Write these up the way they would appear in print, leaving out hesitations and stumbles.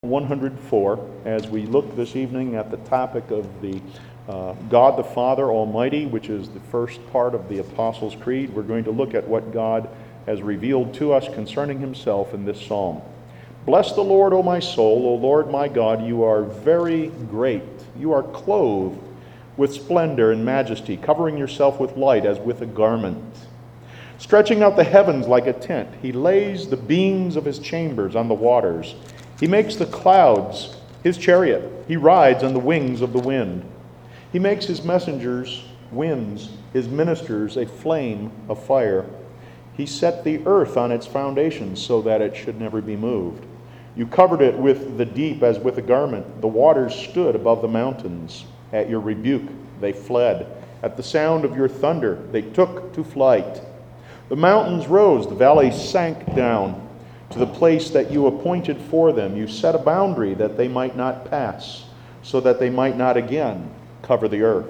104 as we look this evening at the topic of the God the Father Almighty, which is the first part of the Apostles' Creed. We're going to look at what God has revealed to us concerning himself in this psalm. Bless the Lord, O my soul, O Lord my God, you are very great. You are clothed with splendor and majesty, covering yourself with light as with a garment. Stretching out the heavens like a tent, he lays the beams of his chambers on the waters. He makes the clouds his chariot. He rides on the wings of the wind. He makes his messengers winds, his ministers a flame of fire. He set the earth on its foundations so that it should never be moved. You covered it with the deep as with a garment. The waters stood above the mountains. At your rebuke they fled. At the sound of your thunder they took to flight. The mountains rose, the valleys sank down. To the place that you appointed for them, you set a boundary that they might not pass, so that they might not again cover the earth.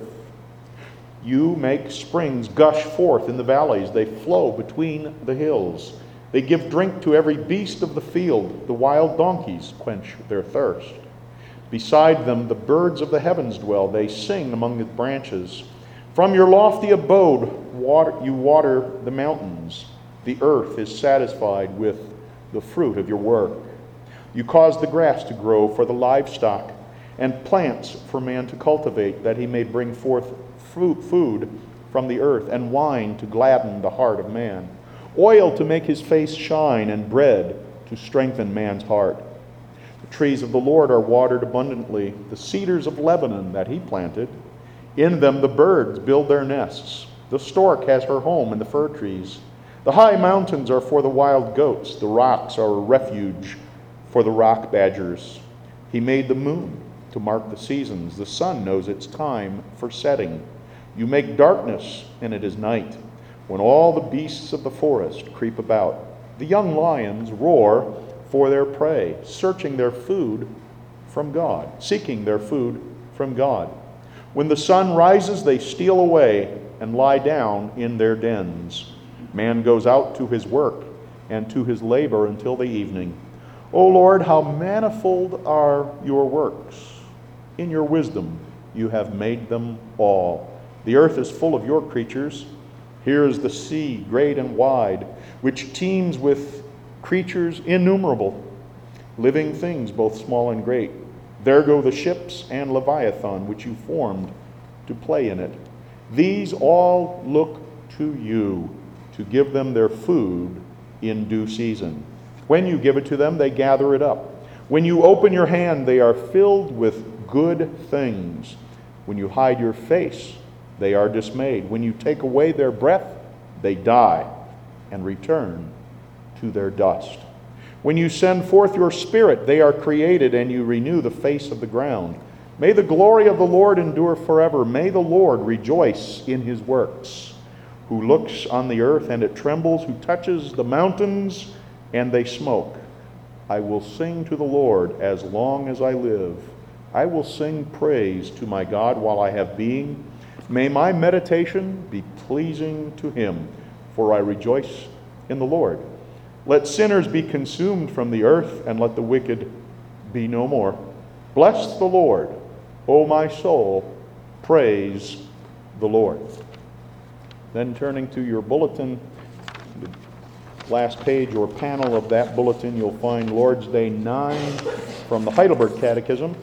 You make springs gush forth in the valleys. They flow between the hills. They give drink to every beast of the field. The wild donkeys quench their thirst. Beside them the birds of the heavens dwell. They sing among the branches. From your lofty abode you water the mountains. The earth is satisfied with the fruit of your work. You cause the grass to grow for the livestock, and plants for man to cultivate, that he may bring forth food from the earth, and wine to gladden the heart of man, oil to make his face shine, and bread to strengthen man's heart. The trees of the Lord are watered abundantly, the cedars of Lebanon that he planted. In them the birds build their nests. The stork has her home in the fir trees. The high mountains are for the wild goats. The rocks are a refuge for the rock badgers. He made the moon to mark the seasons. The sun knows its time for setting. You make darkness, and it is night, when all the beasts of the forest creep about. The young lions roar for their prey, searching their food from God, seeking their food from God. When the sun rises, they steal away and lie down in their dens. Man goes out to his work and to his labor until the evening. O Lord, how manifold are your works. In your wisdom you have made them all. The earth is full of your creatures. Here is the sea, great and wide, which teems with creatures innumerable, living things both small and great. There go the ships and Leviathan, which you formed to play in it. These all look to you, to give them their food in due season. When you give it to them, they gather it up. When you open your hand, they are filled with good things. When you hide your face, they are dismayed. When you take away their breath, they die and return to their dust. When you send forth your spirit, they are created, and you renew the face of the ground. May the glory of the Lord endure forever. May the Lord rejoice in his works. Who looks on the earth and it trembles, who touches the mountains and they smoke. I will sing to the Lord as long as I live. I will sing praise to my God while I have being. May my meditation be pleasing to him, for I rejoice in the Lord. Let sinners be consumed from the earth, and let the wicked be no more. Bless the Lord, O my soul, praise the Lord. Then turning to your bulletin, the last page or panel of that bulletin, you'll find Lord's Day 9 from the Heidelberg Catechism,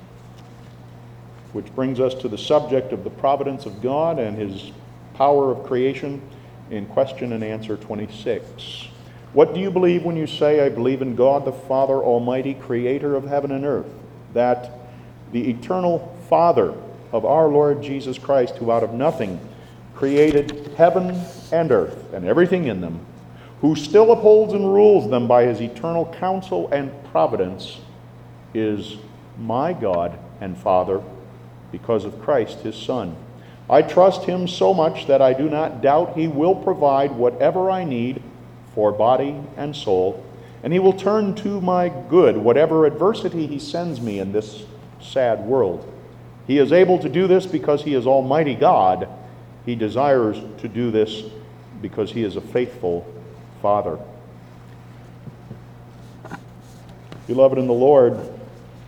which brings us to the subject of the providence of God and his power of creation in question and answer 26. What do you believe when you say, I believe in God the Father Almighty, creator of heaven and earth, that the eternal Father of our Lord Jesus Christ, who out of nothing created heaven and earth and everything in them, who still upholds and rules them by his eternal counsel and providence, is my God and Father because of Christ his Son. I trust him so much that I do not doubt he will provide whatever I need for body and soul, and he will turn to my good whatever adversity he sends me in this sad world. He is able to do this because he is Almighty God. He desires to do this because he is a faithful Father. Beloved in the Lord,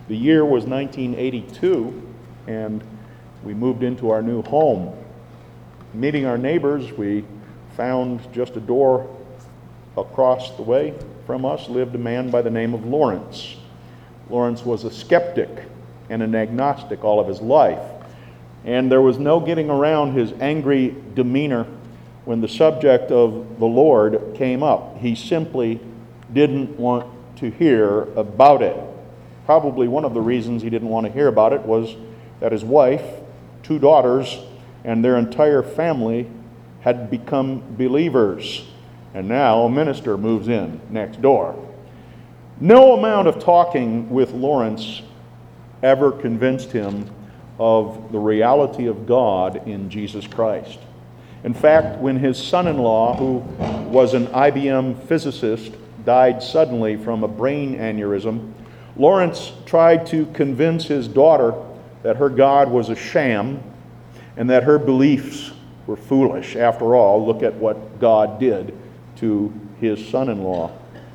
The year was 1982, and we moved into our new home. Meeting our neighbors, we found just a door across the way from us lived a man by the name of Lawrence. Lawrence was a skeptic and an agnostic all of his life, and there was no getting around his angry demeanor when the subject of the Lord came up. He simply didn't want to hear about it. Probably one of the reasons he didn't want to hear about it was that his wife, 2 daughters, and their entire family had become believers. And now a minister moves in next door. No amount of talking with Lawrence ever convinced him of the reality of God in Jesus Christ. In fact, when his son-in-law, who was an IBM physicist, died suddenly from a brain aneurysm, Lawrence tried to convince his daughter that her God was a sham and that her beliefs were foolish. After all, look at what God did to his son-in-law.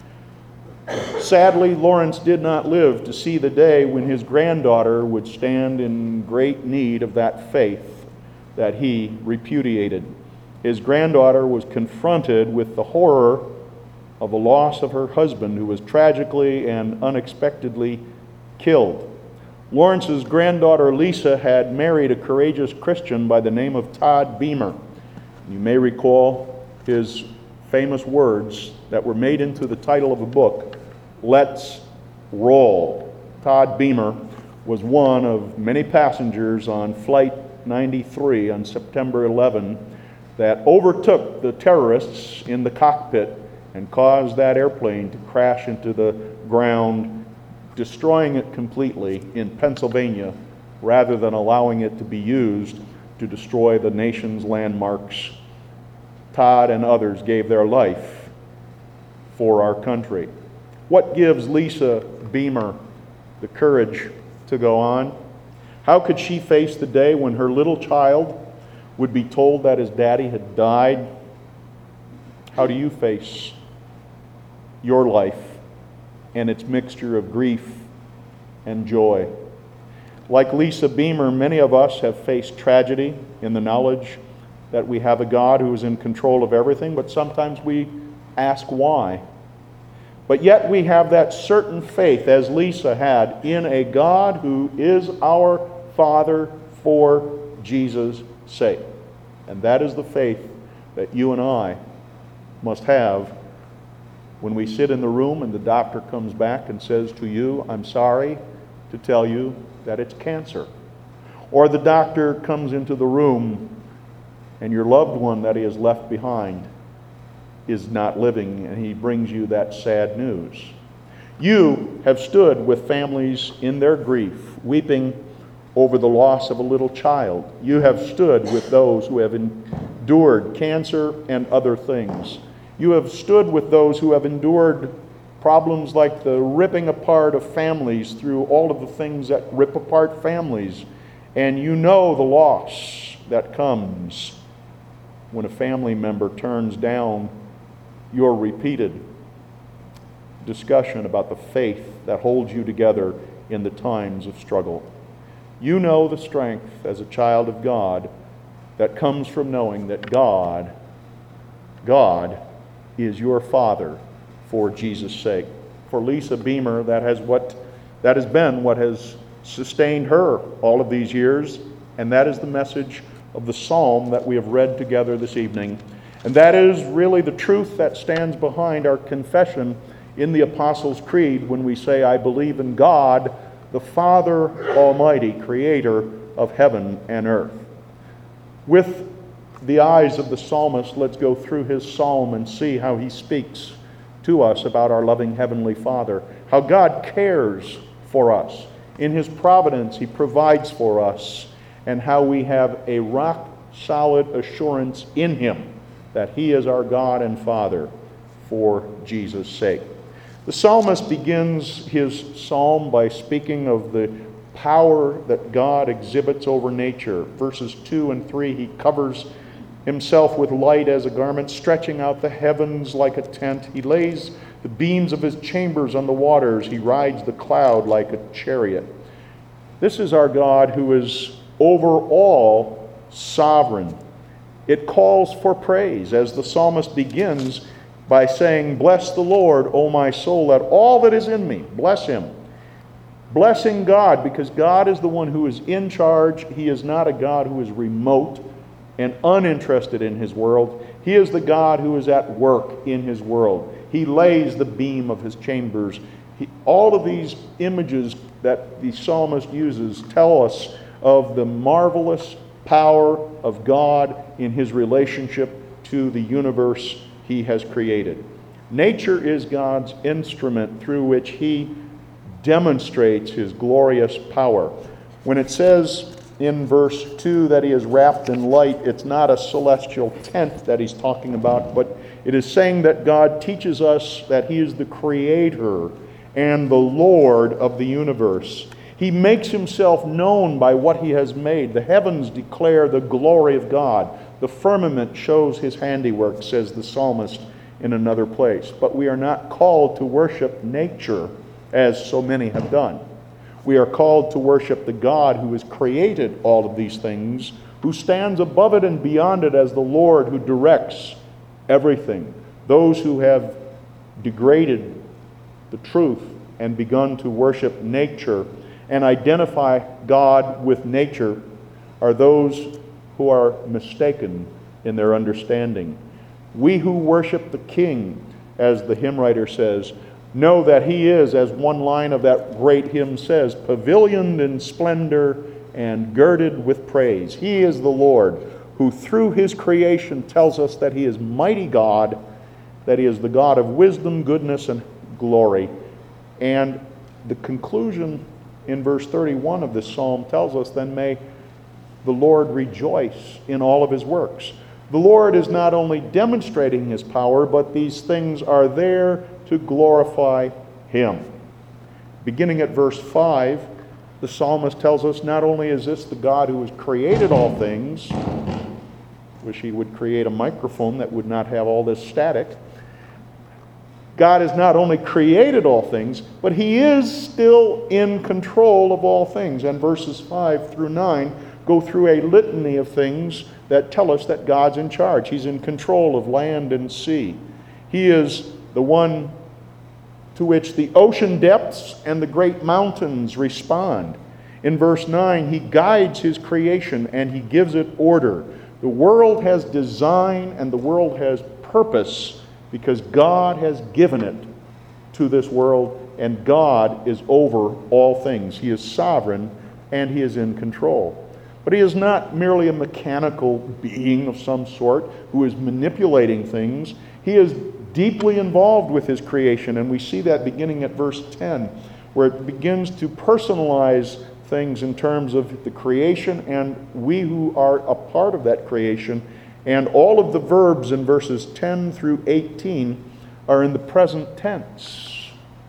Sadly, Lawrence did not live to see the day when his granddaughter would stand in great need of that faith that he repudiated. His granddaughter was confronted with the horror of the loss of her husband, who was tragically and unexpectedly killed. Lawrence's granddaughter Lisa had married a courageous Christian by the name of Todd Beamer. You may recall his famous words that were made into the title of a book, Let's Roll. Todd Beamer was one of many passengers on Flight 93 on September 11 that overtook the terrorists in the cockpit and caused that airplane to crash into the ground, destroying it completely in Pennsylvania, rather than allowing it to be used to destroy the nation's landmarks. Todd and others gave their life for our country. What gives Lisa Beamer the courage to go on? How could she face the day when her little child would be told that his daddy had died? How do you face your life and its mixture of grief and joy? Like Lisa Beamer, many of us have faced tragedy in the knowledge that we have a God who is in control of everything, but sometimes we ask why. But yet we have that certain faith, as Lisa had, in a God who is our Father for Jesus' sake. And that is the faith that you and I must have when we sit in the room and the doctor comes back and says to you, I'm sorry to tell you that it's cancer. Or the doctor comes into the room and your loved one that he has left behind is not living, and he brings you that sad news. You have stood with families in their grief, weeping over the loss of a little child. You have stood with those who have endured cancer and other things. You have stood with those who have endured problems like the ripping apart of families through all of the things that rip apart families. And you know the loss that comes when a family member turns down your repeated discussion about the faith that holds you together in the times of struggle. You know the strength as a child of God that comes from knowing that God is your Father for Jesus' sake. For Lisa Beamer, that has been what has sustained her all of these years, and that is the message of the psalm that we have read together this evening. And that is really the truth that stands behind our confession in the Apostles' Creed when we say, I believe in God, the Father Almighty, creator of heaven and earth. With the eyes of the psalmist, let's go through his psalm and see how he speaks to us about our loving Heavenly Father, how God cares for us. In his providence, he provides for us, and how we have a rock-solid assurance in him that he is our God and Father for Jesus' sake. The psalmist begins his psalm by speaking of the power that God exhibits over nature. Verses 2 and 3, he covers himself with light as a garment, stretching out the heavens like a tent. He lays the beams of his chambers on the waters. He rides the cloud like a chariot. This is our God who is over all sovereign. It calls for praise, as the psalmist begins by saying, "Bless the Lord, O my soul, let all that is in me bless him." Blessing God, because God is the one who is in charge. He is not a God who is remote and uninterested in his world. He is the God who is at work in his world. He lays the beam of his chambers. All of these images that the psalmist uses tell us of the marvelous power of God in his relationship to the universe he has created. Nature is God's instrument through which he demonstrates his glorious power. When it says in verse 2 that he is wrapped in light, it's not a celestial tent that he's talking about, but it is saying that God teaches us that he is the creator and the Lord of the universe. He makes himself known by what he has made. The heavens declare the glory of God. The firmament shows his handiwork, says the psalmist in another place. But we are not called to worship nature, as so many have done. We are called to worship the God who has created all of these things, who stands above it and beyond it as the Lord who directs everything. Those who have degraded the truth and begun to worship nature and identify God with nature are those who are mistaken in their understanding. We who worship the King, as the hymn writer says, know that he is, as one line of that great hymn says, pavilioned in splendor and girded with praise. He is the Lord who through his creation tells us that he is mighty God, that he is the God of wisdom, goodness, and glory. And the conclusion in verse 31 of this psalm tells us, then may the Lord rejoice in all of his works. The Lord is not only demonstrating his power, but these things are there to glorify him. Beginning at verse 5, the psalmist tells us not only is this the God who has created all things, wish he would create a microphone that would not have all this static. God has not only created all things, but he is still in control of all things. And verses 5 through 9 go through a litany of things that tell us that God's in charge. He's in control of land and sea. He is the one to which the ocean depths and the great mountains respond. In verse 9, he guides his creation and he gives it order. The world has design and the world has purpose because God has given it to this world, and God is over all things. He is sovereign and he is in control. But he is not merely a mechanical being of some sort who is manipulating things. He is deeply involved with his creation, and we see that beginning at verse 10, where it begins to personalize things in terms of the creation and we who are a part of that creation. And all of the verbs in verses 10 through 18 are in the present tense.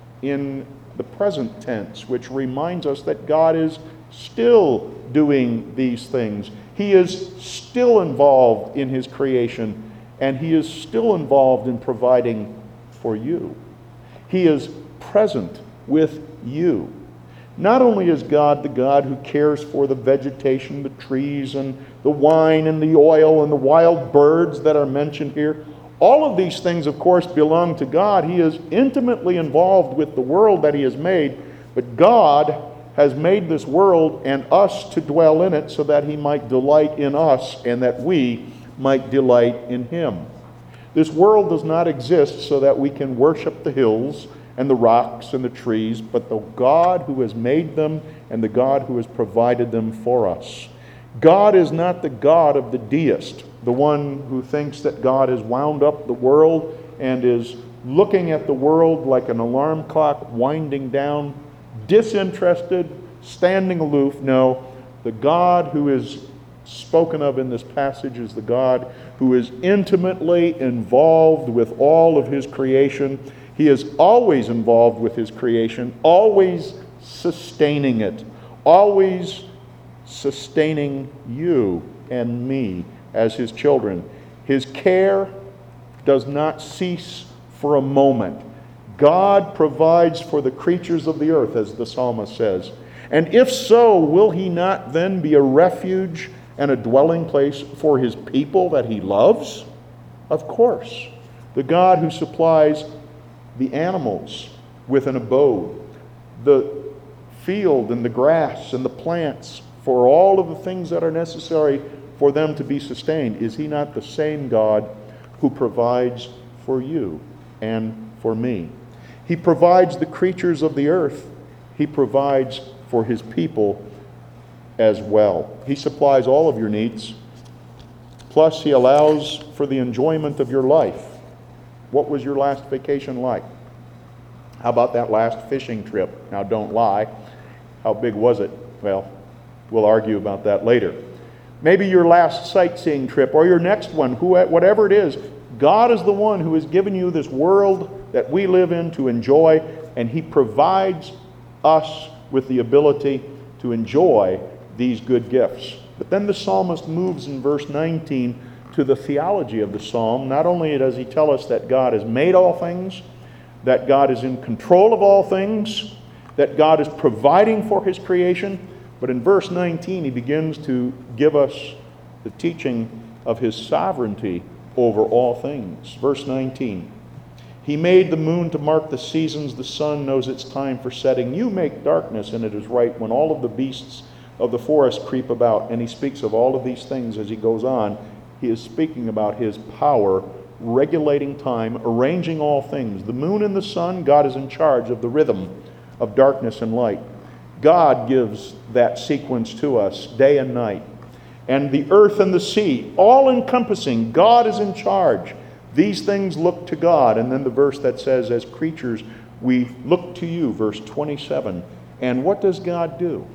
In the present tense, which reminds us that God is still doing these things. He is still involved in his creation, and he is still involved in providing for you. He is present with you. Not only is God the God who cares for the vegetation, the trees, and the wine, and the oil, and the wild birds that are mentioned here. All of these things, of course, belong to God. He is intimately involved with the world that he has made, but God has made this world and us to dwell in it so that he might delight in us and that we might delight in him. This world does not exist so that we can worship the hills and the rocks and the trees, but the God who has made them and the God who has provided them for us. God is not the God of the deist, the one who thinks that God has wound up the world and is looking at the world like an alarm clock winding down, disinterested, standing aloof. No, the God who is spoken of in this passage is the God who is intimately involved with all of his creation. He is always involved with his creation, always sustaining it, always sustaining you and me as his children. His care does not cease for a moment. God provides for the creatures of the earth, as the psalmist says. And if so, will he not then be a refuge and a dwelling place for his people that he loves? Of course. The God who supplies the animals with an abode, the field and the grass and the plants for all of the things that are necessary for them to be sustained. Is he not the same God who provides for you and for me? He provides the creatures of the earth. He provides for his people as well. He supplies all of your needs. Plus, he allows for the enjoyment of your life. What was your last vacation like? How about that last fishing trip? Now, don't lie. How big was it? Well, we'll argue about that later. Maybe your last sightseeing trip or your next one, whatever it is. God is the one who has given you this world that we live in to enjoy, and he provides us with the ability to enjoy these good gifts. But then the psalmist moves in verse 19 to the theology of the psalm. Not only does he tell us that God has made all things, that God is in control of all things, that God is providing for his creation, but in verse 19 he begins to give us the teaching of his sovereignty over all things. Verse 19, he made the moon to mark the seasons, the sun knows its time for setting. You make darkness, and it is right when all of the beasts of the forest creep about. And he speaks of all of these things as he goes on. He is speaking about his power, regulating time, arranging all things. The moon and the sun, God is in charge of the rhythm of darkness and light. God gives that sequence to us day and night. And the earth and the sea, all encompassing, God is in charge. These things look to God. And then the verse that says, as creatures, we look to you, verse 27. And what does God do?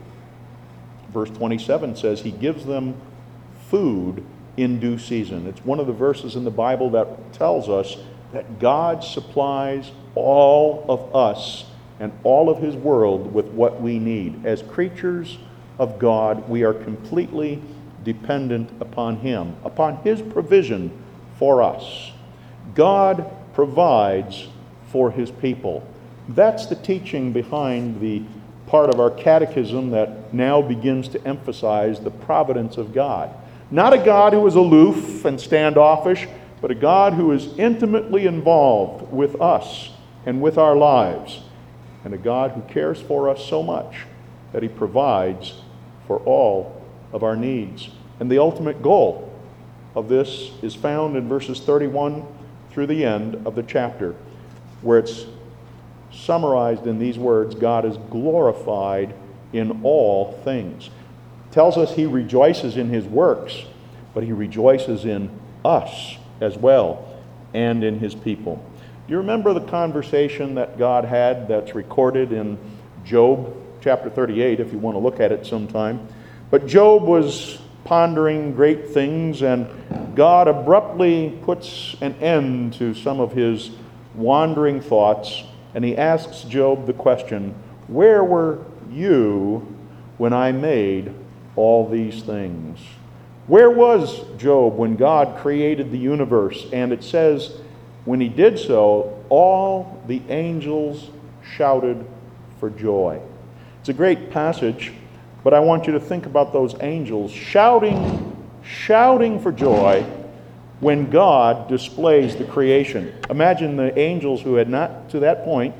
Verse 27 says he gives them food in due season. It's one of the verses in the Bible that tells us that God supplies all of us and all of his world with what we need. As creatures of God, we are completely dependent upon him, upon his provision for us. God provides for his people. That's the teaching behind the part of our catechism that now begins to emphasize the providence of God. Not a God who is aloof and standoffish, but a God who is intimately involved with us and with our lives, and a God who cares for us so much that he provides for all of our needs. And the ultimate goal of this is found in verses 31 through the end of the chapter, where it's summarized in these words: God is glorified in all things. It tells us he rejoices in his works, but he rejoices in us as well and in his people. You remember the conversation that God had that's recorded in Job chapter 38, if you want to look at it sometime. But Job was pondering great things, and God abruptly puts an end to some of his wandering thoughts, and he asks Job the question, where were you when I made all these things? Where was Job when God created the universe? And it says, when he did so, all the angels shouted for joy. It's a great passage, but I want you to think about those angels shouting for joy when God displays the creation. Imagine the angels who had not, to that point,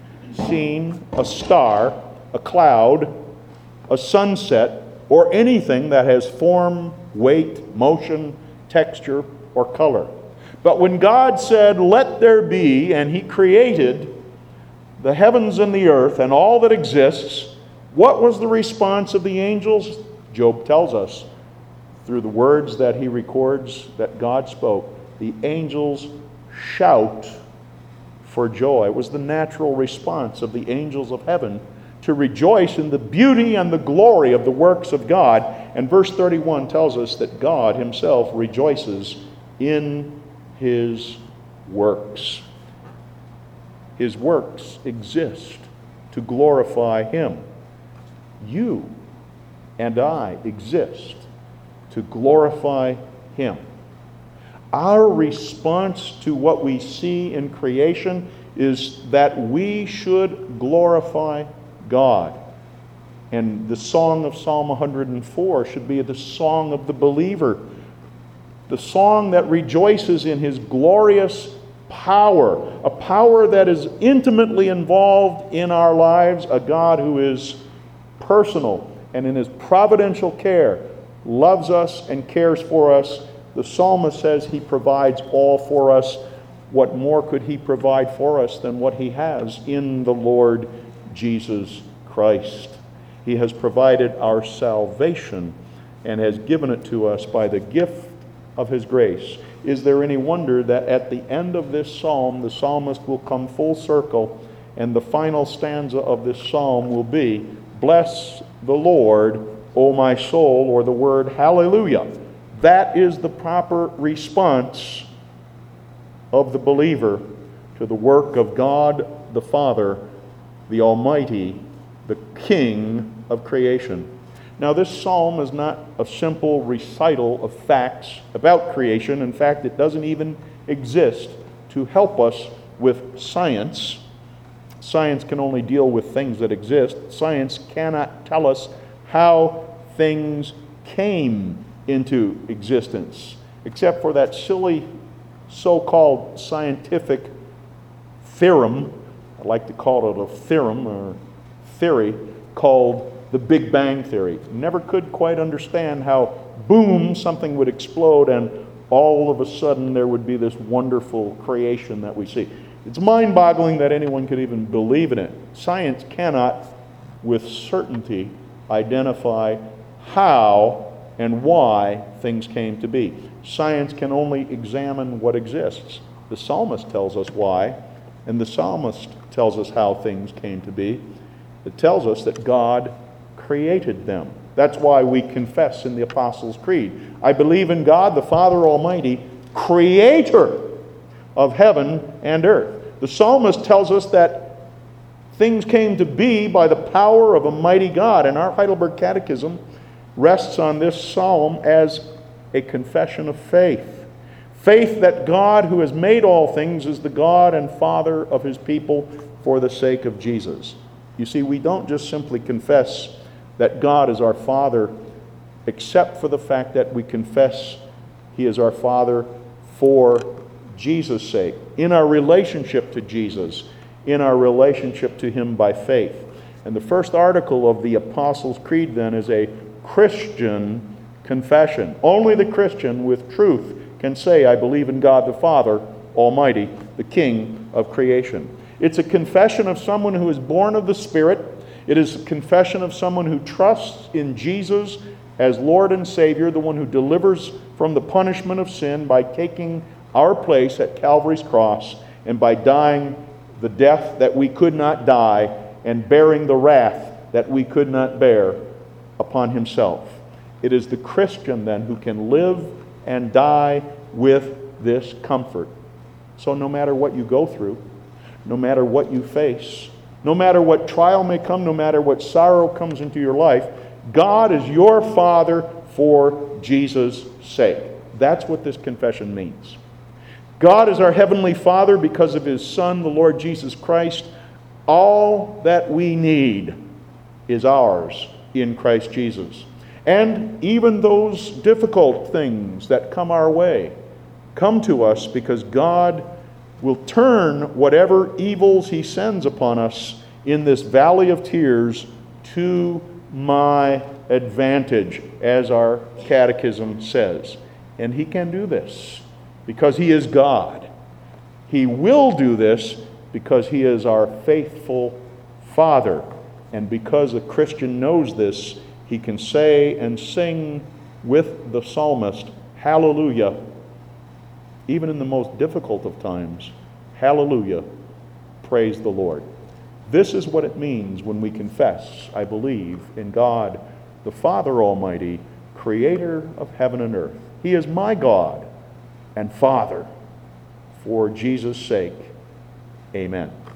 seen a star, a cloud, a sunset, or anything that has form, weight, motion, texture, or color. But when God said, let there be, and he created the heavens and the earth and all that exists, what was the response of the angels? Job tells us through the words that he records that God spoke. The angels shout for joy. It was the natural response of the angels of heaven to rejoice in the beauty and the glory of the works of God. And verse 31 tells us that God himself rejoices in his works. His works exist to glorify him. You and I exist to glorify Him. Our response to what we see in creation is that we should glorify God. And the song of Psalm 104 should be the song of the believer, the song that rejoices in His glorious power, a power that is intimately involved in our lives, a God who is personal and in His providential care loves us and cares for us. The psalmist says He provides all for us. What more could He provide for us than what He has in the Lord Jesus Christ? He has provided our salvation and has given it to us by the gift of His grace. Is there any wonder that at the end of this psalm, the psalmist will come full circle, and the final stanza of this psalm will be, "Bless the Lord, O my soul," or the word hallelujah. That is the proper response of the believer to the work of God the Father, the Almighty, the King of creation. Now, this psalm is not a simple recital of facts about creation. In fact, it doesn't even exist to help us with science. Science can only deal with things that exist. Science cannot tell us how things came into existence, except for that silly so-called scientific theorem. I like to call it a theorem or theory called the Big Bang Theory. Never could quite understand how, boom, something would explode and all of a sudden there would be this wonderful creation that we see. It's mind-boggling that anyone could even believe in it. Science cannot, with certainty, identify how and why things came to be. Science can only examine what exists. The psalmist tells us why, and the psalmist tells us how things came to be. It tells us that God created them. That's why we confess in the Apostles' Creed, I believe in God, the Father Almighty, creator of heaven and earth. The psalmist tells us that things came to be by the power of a mighty God, and our Heidelberg Catechism rests on this psalm as a confession of faith. Faith that God, who has made all things, is the God and Father of His people for the sake of Jesus. You see, we don't just simply confess that God is our Father, except for the fact that we confess He is our Father for Jesus' sake, in our relationship to Jesus, in our relationship to Him by faith. And the first article of the Apostles' Creed, then, is a Christian confession. Only the Christian with truth can say, I believe in God the Father Almighty, the King of creation. It's a confession of someone who is born of the Spirit. It is a confession of someone who trusts in Jesus as Lord and Savior, the one who delivers from the punishment of sin by taking our place at Calvary's cross and by dying the death that we could not die and bearing the wrath that we could not bear upon Himself. It is the Christian, then, who can live and die with this comfort. So no matter what you go through, no matter what you face, no matter what trial may come, no matter what sorrow comes into your life, God is your Father for Jesus' sake. That's what this confession means. God is our Heavenly Father because of His Son, the Lord Jesus Christ. All that we need is ours in Christ Jesus. And even those difficult things that come our way come to us because God will turn whatever evils He sends upon us in this valley of tears to my advantage, as our catechism says. And He can do this because He is God. He will do this because He is our faithful Father. And because a Christian knows this, he can say and sing with the psalmist, hallelujah, even in the most difficult of times. Hallelujah, praise the Lord. This is what it means when we confess, I believe in God, the Father Almighty, creator of heaven and earth. He is my God and Father. For Jesus' sake, amen.